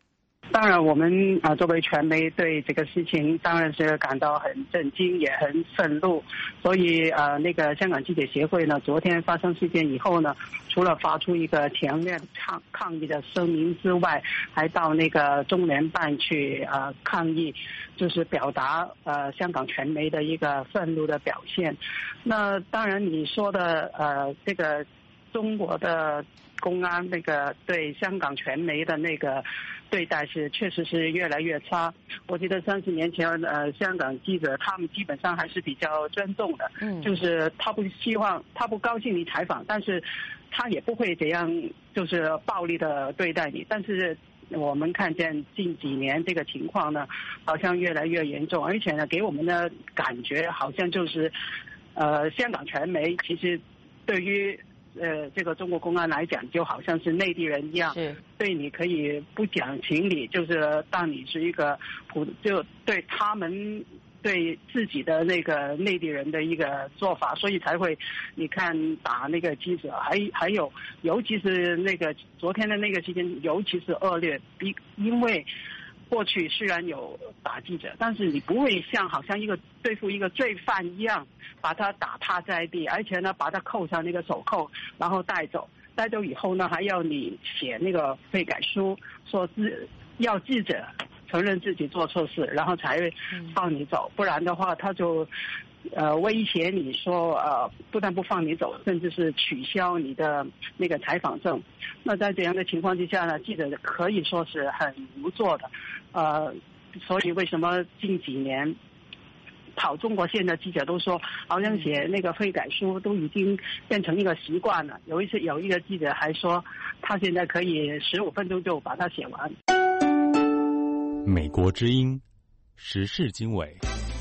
当然，我们啊、呃、作为传媒对这个事情当然是感到很震惊，也很愤怒。所以呃，那个香港记者协会呢，昨天发生事件以后呢，除了发出一个强烈的抗抗议的声明之外，还到那个中联办去呃抗议，就是表达呃香港传媒的一个愤怒的表现。那当然你说的呃这个中国的公安那个对香港传媒的那个对待是确实是越来越差。我记得三十年前呃香港记者他们基本上还是比较尊重的，嗯，就是他不希望他不高兴你采访，但是他也不会这样就是暴力的对待你。但是我们看见近几年这个情况呢，好像越来越严重，而且呢给我们的感觉好像就是呃香港传媒其实对于呃，这个中国公安来讲，就好像是内地人一样，对你可以不讲情理，就是当你是一个普，就对他们对自己的那个内地人的一个做法，所以才会你看打那个记者，还还有尤其是那个昨天的那个事件，尤其是恶劣，因因为过去虽然有打记者，但是你不会像好像一个对付一个罪犯一样，把他打趴在地，而且呢把他扣上那个手铐，然后带走。带走以后呢，还要你写那个悔改书，说自要记者承认自己做错事，然后才放你走。不然的话，他就呃威胁你说呃不但不放你走，甚至是取消你的那个采访证。那在这样的情况之下呢，记者可以说是很无助的。呃，所以为什么近几年跑中国线的记者都说，好像写那个悔改书都已经变成一个习惯了。有一次有一个记者还说，他现在可以十五分钟就把它写完。 美国之音，时事经纬。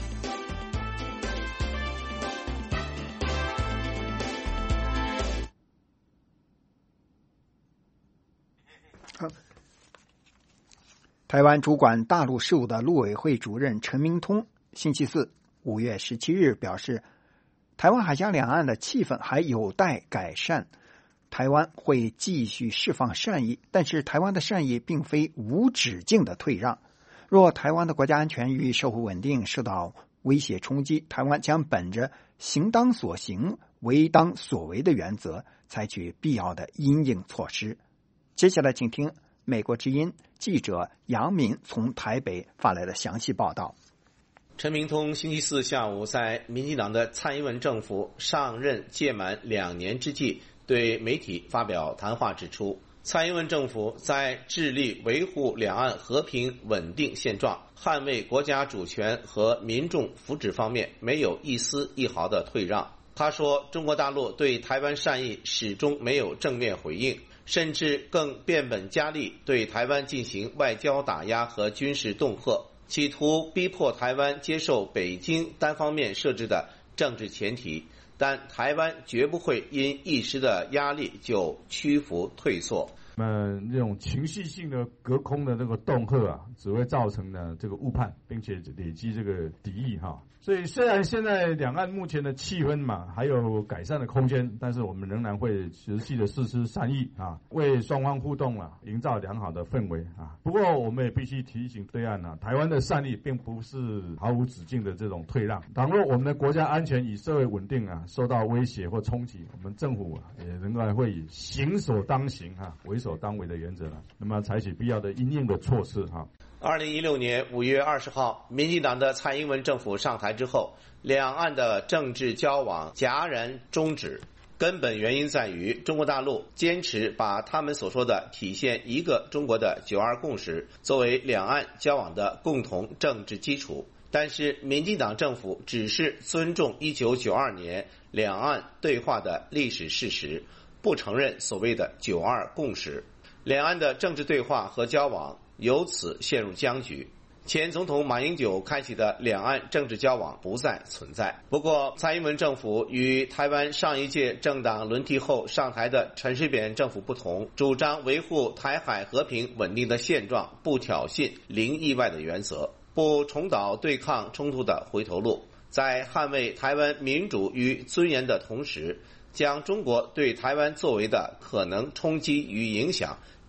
台湾主管大陆事务的陆委会主任陈明通星期四五月十七日表示，台湾海峡两岸的气氛还有待改善，台湾会继续释放善意，但是台湾的善意并非无止境的退让。若台湾的国家安全与社会稳定受到威胁冲击，台湾将本着行当所行，为当所为的原则，采取必要的因应措施。接下来请听美国之音记者杨敏从台北发来的详细报道。 陈明通星期四下午在民进党的蔡英文政府上任届满两年之际，对媒体发表谈话指出，蔡英文政府在致力维护两岸和平稳定现状、捍卫国家主权和民众福祉方面没有一丝一毫的退让。他说，中国大陆对台湾善意始终没有正面回应，甚至更变本加厉对台湾进行外交打压和军事恫吓，企图逼迫台湾接受北京单方面设置的政治前提，但台湾绝不会因一时的压力就屈服退缩。 呃，那种情绪性的隔空的那个恫吓啊，只会造成呢这个误判，并且累积这个敌意哈。所以虽然现在两岸目前的气氛嘛还有改善的空间，但是我们仍然会持续的释出善意啊，为双方互动啊营造良好的氛围啊。不过我们也必须提醒对岸啊，台湾的善意并不是毫无止境的这种退让。倘若我们的国家安全与社会稳定啊受到威胁或冲击，我们政府啊也仍然会以行所当行啊为所当为的原则了，那么采取必要的因应的措施哈。 二零一六年五月二十号，民进党的蔡英文政府上台之后，两岸的政治交往戛然终止。根本原因在于中国大陆坚持把他们所说的体现一个中国的九二共识作为两岸交往的共同政治基础，但是民进党政府只是尊重一九九二年两岸对话的历史事实，不承认所谓的九二共识，两岸的政治对话和交往由此陷入僵局。前总统马英九开启的两岸政治交往不再存在。不过蔡英文政府与台湾上一届政党轮替后上台的陈水扁政府不同，主张维护台海和平稳定的现状，不挑衅零意外的原则，不重蹈对抗冲突的回头路，在捍卫台湾民主与尊严的同时，将中国对台湾作为的可能冲击与影响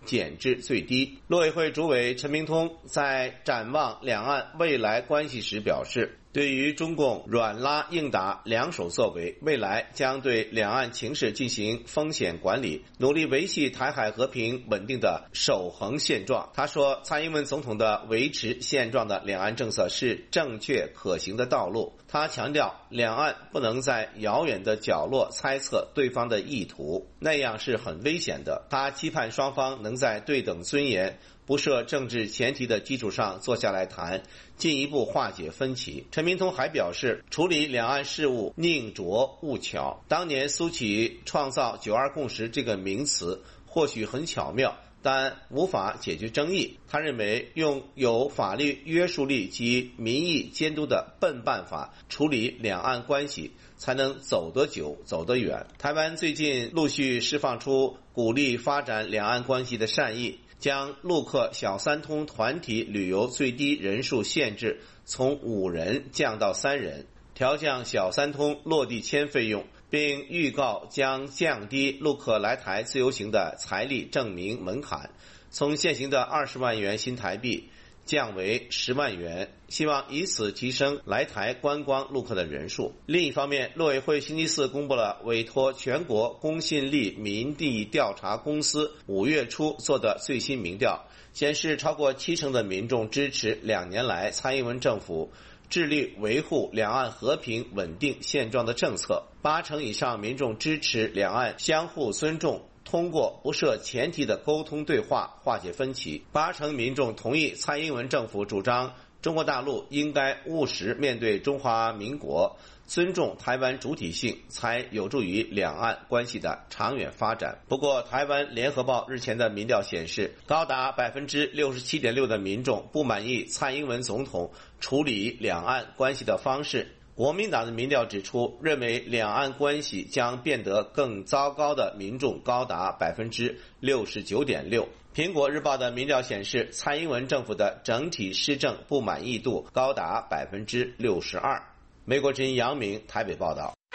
减至最低。陆委会主委陈明通在展望两岸未来关系时表示，对于中共软拉硬打两手作为，未来将对两岸情势进行风险管理，努力维系台海和平稳定的守恒现状。他说，蔡英文总统的维持现状的两岸政策是正确可行的道路。他强调，两岸不能在遥远的角落猜测对方的意图，那样是很危险的。他期盼双方能在对等尊严、不设政治前提的基础上坐下来谈，进一步化解分歧。陈明通还表示，处理两岸事务宁拙勿巧。当年苏起创造九二共识这个名词或许很巧妙，但无法解决争议。他认为，用有法律约束力及民意监督的笨办法处理两岸关系，才能走得久走得远。台湾最近陆续释放出鼓励发展两岸关系的善意，将陆客小三通团体旅游最低人数限制从五人降到三人，调降小三通落地签费用，并预告将降低陆客来台自由行的财力证明门槛，从现行的二十万元新台币降为十万元，希望以此提升来台观光陆客的人数。另一方面，陆委会星期四公布了委托全国公信力民意调查公司五月初做的最新民调，显示超过七成的民众支持两年来蔡英文政府致力维护两岸和平稳定现状的政策，八成以上民众支持两岸相互尊重，通过不设前提的沟通对话化解分歧，八成民众同意蔡英文政府主张中国大陆应该务实面对中华民国，尊重台湾主体性，才有助于两岸关系的长远发展。不过，台湾联合报日前的民调显示，高达百分之六十七点六的民众不满意蔡英文总统处理两岸关系的方式。国民党的民调指出，认为两岸关系将变得更糟糕的民众高达百分之六十九点六。苹果日报的民调显示，蔡英文政府的整体施政不满意度高达百分之六十二。美国之音杨明台北报道。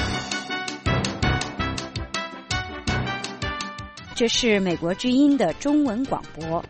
这是美国之音的中文广播。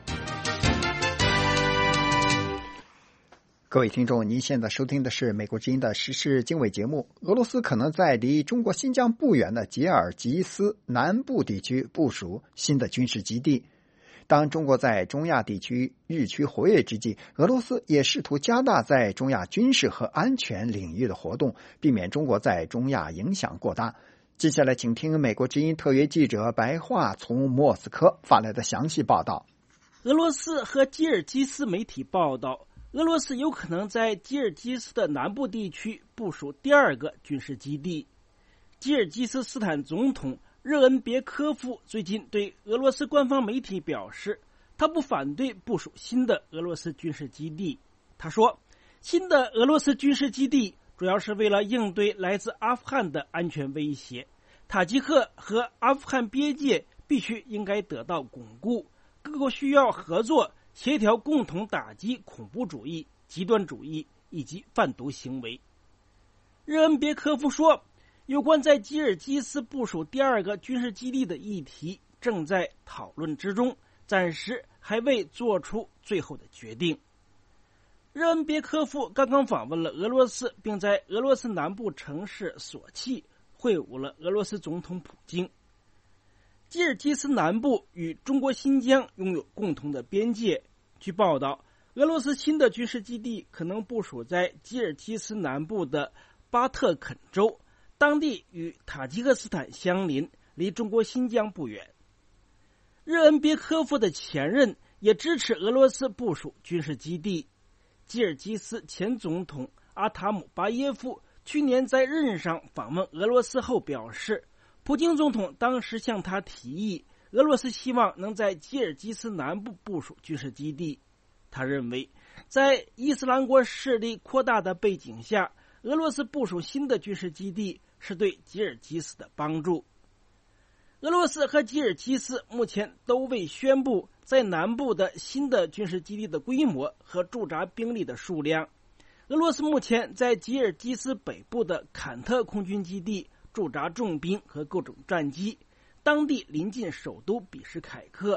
各位听众，您现在收听的是美国之音的时事经纬节目。俄罗斯可能在离中国新疆不远的吉尔吉斯南部地区部署新的军事基地。当中国在中亚地区日趋活跃之际，俄罗斯也试图加大在中亚军事和安全领域的活动，避免中国在中亚影响过大。接下来请听美国之音特约记者白桦从莫斯科发来的详细报道。 俄罗斯和吉尔吉斯媒体报道，俄罗斯有可能在吉尔吉斯的南部地区部署第二个军事基地。吉尔吉斯斯坦总统热恩别科夫最近对俄罗斯官方媒体表示，他不反对部署新的俄罗斯军事基地。他说，新的俄罗斯军事基地主要是为了应对来自阿富汗的安全威胁。塔吉克和阿富汗边界必须应该得到巩固，各国需要合作协调，共同打击恐怖主义、极端主义以及贩毒行为。热恩别科夫说，有关在吉尔吉斯部署第二个军事基地的议题正在讨论之中，暂时还未做出最后的决定。热恩别科夫刚刚访问了俄罗斯，并在俄罗斯南部城市索契会晤了俄罗斯总统普京。吉尔吉斯南部与中国新疆拥有共同的边界。据报道，俄罗斯新的军事基地可能部署在吉尔吉斯南部的巴特肯州，当地与塔吉克斯坦相邻，离中国新疆不远。热恩别科夫的前任也支持俄罗斯部署军事基地。吉尔吉斯前总统阿塔姆巴耶夫去年在任上访问俄罗斯后表示，普京总统当时向他提议，俄罗斯希望能在吉尔吉斯南部部署军事基地。他认为，在伊斯兰国势力扩大的背景下，俄罗斯部署新的军事基地是对吉尔吉斯的帮助。俄罗斯和吉尔吉斯目前都未宣布在南部的新的军事基地的规模和驻扎兵力的数量。俄罗斯目前在吉尔吉斯北部的坎特空军基地驻扎重兵和各种战机，当地临近首都比什凯克，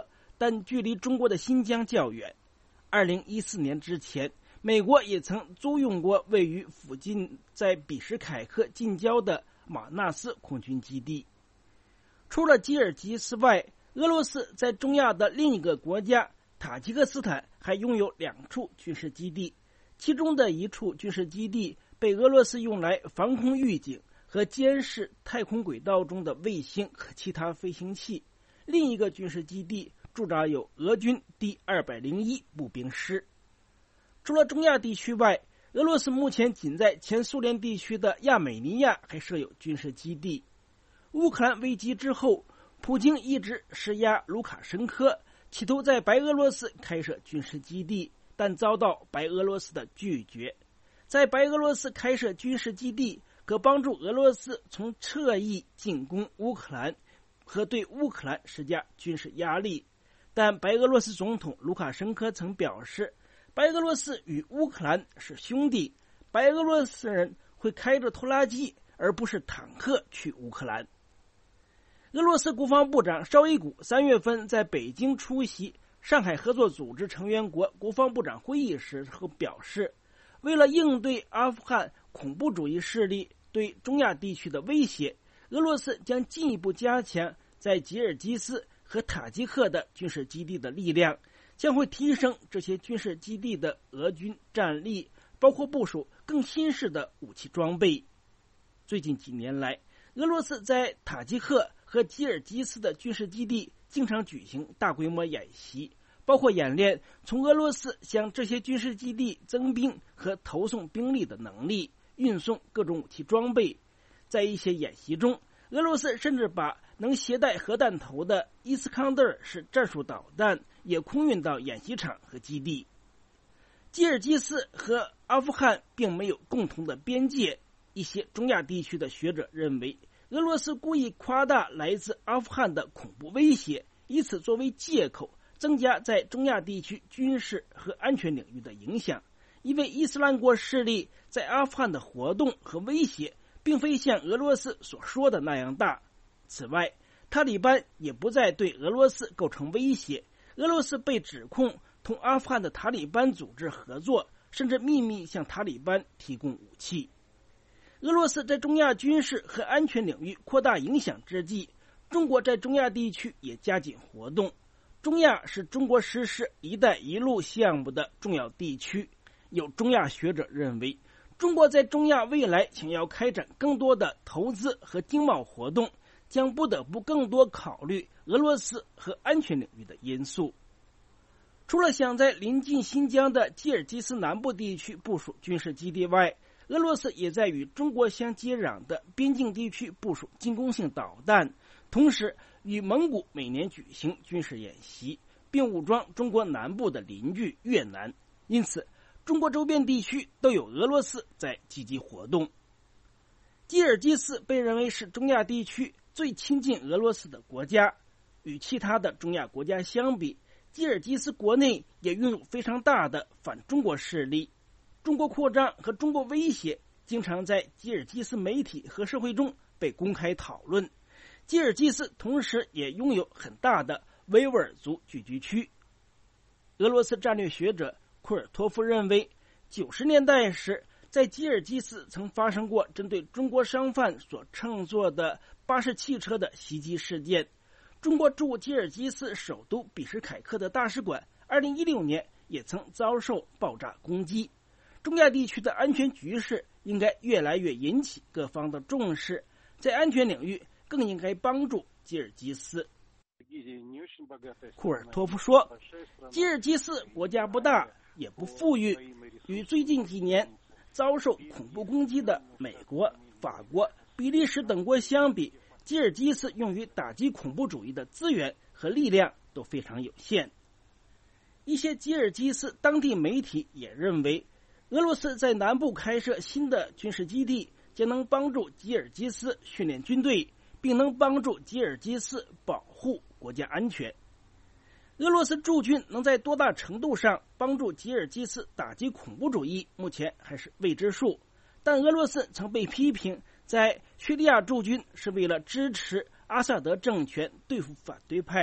但距离中国的新疆较远。二零一四年之前，美国也曾租用过位于附近在比什凯克近郊的马纳斯空军基地。除了吉尔吉斯外，俄罗斯在中亚的另一个国家塔吉克斯坦还拥有两处军事基地，其中的一处军事基地被俄罗斯用来防空预警和监视太空轨道中的卫星和其他飞行器，另一个军事基地驻扎有俄军第二百零一步兵师。除了中亚地区外，俄罗斯目前仅在前苏联地区的亚美尼亚还设有军事基地。乌克兰危机之后，普京一直施压卢卡申科，企图在白俄罗斯开设军事基地，但遭到白俄罗斯的拒绝。在白俄罗斯开设军事基地可帮助俄罗斯从侧翼进攻乌克兰和对乌克兰施加军事压力，但白俄罗斯总统卢卡申科曾表示，白俄罗斯与乌克兰是兄弟，白俄罗斯人会开着拖拉机而不是坦克去乌克兰。俄罗斯国防部长绍伊古三月份在北京出席上海合作组织成员国国防部长会议时后表示，为了应对阿富汗恐怖主义势力对中亚地区的威胁，俄罗斯将进一步加强在吉尔吉斯和塔吉克的军事基地的力量，将会提升这些军事基地的俄军战力，包括部署更新式的武器装备。最近几年来，俄罗斯在塔吉克和吉尔吉斯的军事基地经常举行大规模演习，包括演练从俄罗斯向这些军事基地增兵和投送兵力的能力，运送各种武器装备。在一些演习中，俄罗斯甚至把能携带核弹头的伊斯康德尔式战术导弹也空运到演习场和基地。吉尔吉斯和阿富汗并没有共同的边界，一些中亚地区的学者认为，俄罗斯故意夸大来自阿富汗的恐怖威胁，以此作为借口增加在中亚地区军事和安全领域的影响，因为伊斯兰国势力在阿富汗的活动和威胁并非像俄罗斯所说的那样大。此外，塔利班也不再对俄罗斯构成威胁，俄罗斯被指控同阿富汗的塔利班组织合作，甚至秘密向塔利班提供武器。俄罗斯在中亚军事和安全领域扩大影响之际，中国在中亚地区也加紧活动。中亚是中国实施“一带一路”项目的重要地区。有中亚学者认为，中国在中亚未来想要开展更多的投资和经贸活动，将不得不更多考虑俄罗斯和安全领域的因素。除了想在临近新疆的吉尔吉斯南部地区部署军事基地外，俄罗斯也在与中国相接壤的边境地区部署进攻性导弹，同时与蒙古每年举行军事演习，并武装中国南部的邻居越南。因此，中国周边地区都有俄罗斯在积极活动。吉尔吉斯被认为是中亚地区最亲近俄罗斯的国家，与其他的中亚国家相比，吉尔吉斯国内也拥有非常大的反中国势力。中国扩张和中国威胁经常在吉尔吉斯媒体和社会中被公开讨论。吉尔吉斯同时也拥有很大的维吾尔族聚居区。俄罗斯战略学者库尔托夫认为，九十年代时，在吉尔吉斯曾发生过针对中国商贩所乘坐的巴士汽车的袭击事件。中国驻吉尔吉斯首都比什凯克的大使馆二零一六年也曾遭受爆炸攻击。中亚地区的安全局势应该越来越引起各方的重视，在安全领域更应该帮助吉尔吉斯。库尔托夫说，吉尔吉斯国家不大也不富裕，与最近几年遭受恐怖攻击的美国、法国、比利时等国相比，吉尔吉斯用于打击恐怖主义的资源和力量都非常有限。一些吉尔吉斯当地媒体也认为，俄罗斯在南部开设新的军事基地，将能帮助吉尔吉斯训练军队，并能帮助吉尔吉斯保护国家安全。俄罗斯驻军能在多大程度上帮助吉尔吉斯打击恐怖主义，目前还是未知数。但俄罗斯曾被批评在叙利亚驻军是为了支持阿萨德政权对付反对派。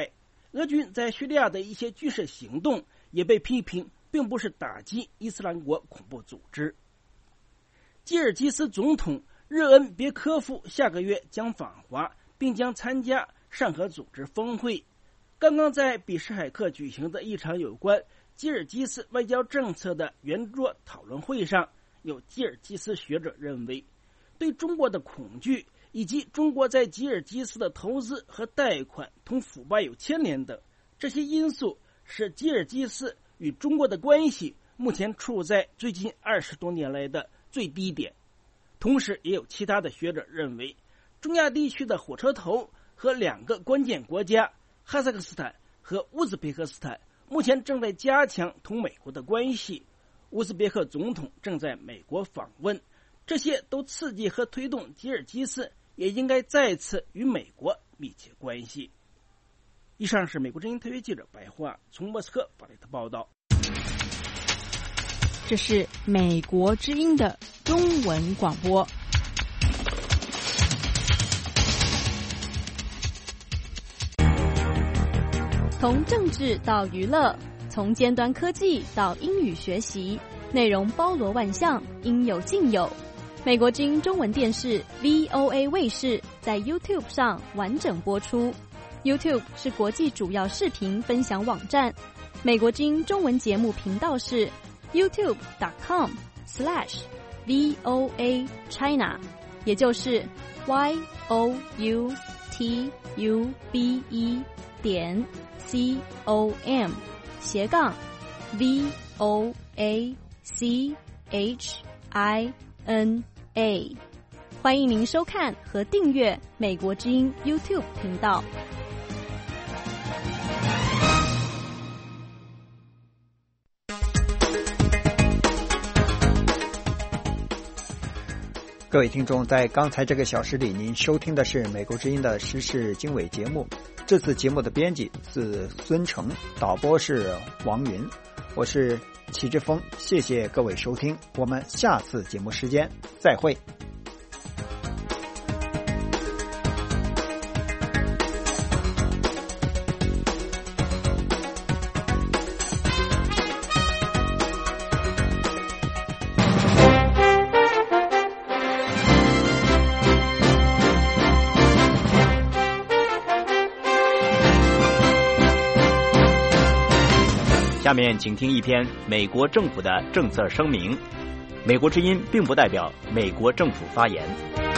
俄军在叙利亚的一些军事行动也被批评并不是打击伊斯兰国恐怖组织。吉尔吉斯总统热恩别科夫下个月将访华，并将参加上合组织峰会。刚刚在比什海克举行的一场有关吉尔吉斯外交政策的圆桌讨论会上，有吉尔吉斯学者认为，对中国的恐惧以及中国在吉尔吉斯的投资和贷款同腐败有牵连等这些因素，使吉尔吉斯与中国的关系目前处在最近二十多年来的最低点。同时也有其他的学者认为，中亚地区的火车头和两个关键国家哈萨克斯坦和乌兹别克斯坦目前正在加强同美国的关系，乌兹别克总统正在美国访问，这些都刺激和推动吉尔吉斯也应该再次与美国密切关系。以上是美国之音特约记者白桦从莫斯科发来的报道。 这是美国之音的中文广播。从政治到娱乐，从尖端科技到英语学习，内容包罗万象，应有尽有。美国之音中文电视 V O A 卫视在 YouTube 上完整播出。YouTube 是国际主要视频分享网站。美国之音中文节目频道是 YouTube dot com slash V O A China， 也就是 Y O U T U B E 点 C O M 斜杠 V O A C H I N A。 欢迎您收看和订阅美国之音 YouTube 频道。 各位听众，在刚才这个小时里，您收听的是美国之音的时事经纬节目。这次节目的编辑是孙成，导播是王云，我是齐志峰，谢谢各位收听，我们下次节目时间再会。 下面请听一篇美国政府的政策声明。美国之音并不代表美国政府发言。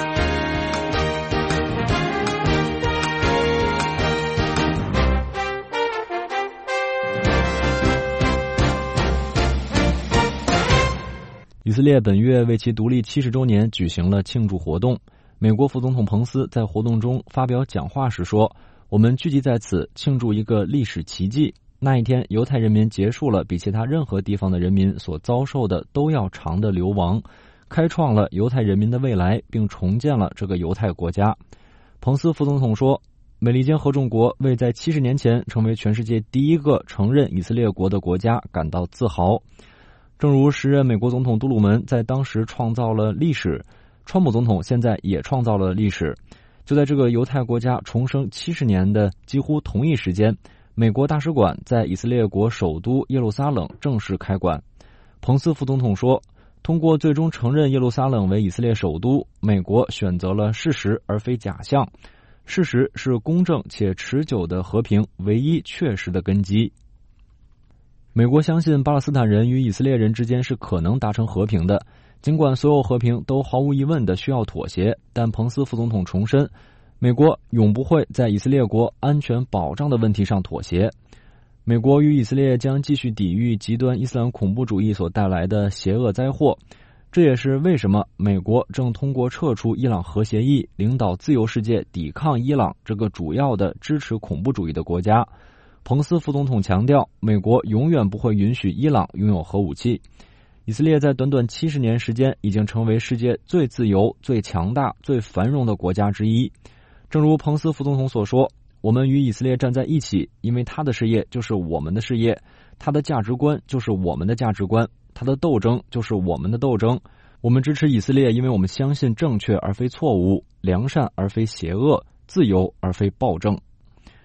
以色列本月为其独立七十周年举行了庆祝活动。美国副总统彭斯在活动中发表讲话时说：“我们聚集在此庆祝一个历史奇迹。那一天，犹太人民结束了比其他任何地方的人民所遭受的都要长的流亡，开创了犹太人民的未来，并重建了这个犹太国家。”彭斯副总统说：“美利坚合众国为在七十年前成为全世界第一个承认以色列国的国家感到自豪。”正如时任美国总统杜鲁门在当时创造了历史，川普总统现在也创造了历史。就在这个犹太国家重生七十年的几乎同一时间，美国大使馆在以色列国首都耶路撒冷正式开馆。彭斯副总统说：“通过最终承认耶路撒冷为以色列首都，美国选择了事实而非假象。事实是公正且持久的和平唯一确实的根基。”美国相信巴勒斯坦人与以色列人之间是可能达成和平的，尽管所有和平都毫无疑问的需要妥协，但彭斯副总统重申，美国永不会在以色列国安全保障的问题上妥协。美国与以色列将继续抵御极端伊斯兰恐怖主义所带来的邪恶灾祸，这也是为什么美国正通过撤出伊朗核协议，领导自由世界抵抗伊朗这个主要的支持恐怖主义的国家。彭斯副总统强调，美国永远不会允许伊朗拥有核武器。以色列在短短七十年时间已经成为世界最自由、最强大、最繁荣的国家之一。正如彭斯副总统所说，我们与以色列站在一起，因为他的事业就是我们的事业，他的价值观就是我们的价值观，他的斗争就是我们的斗争。我们支持以色列，因为我们相信正确而非错误，良善而非邪恶，自由而非暴政。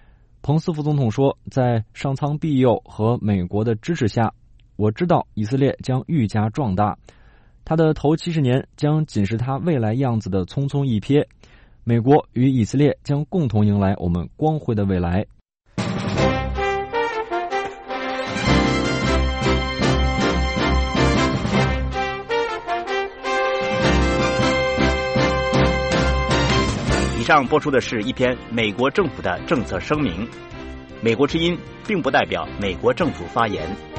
彭斯副总统说，在上苍庇佑和美国的支持下，我知道以色列将愈加壮大。他的头七十年将仅是他未来样子的匆匆一瞥。美国与以色列将共同迎来我们光辉的未来。 以上播出的是一篇美国政府的政策声明。美国之音并不代表美国政府发言。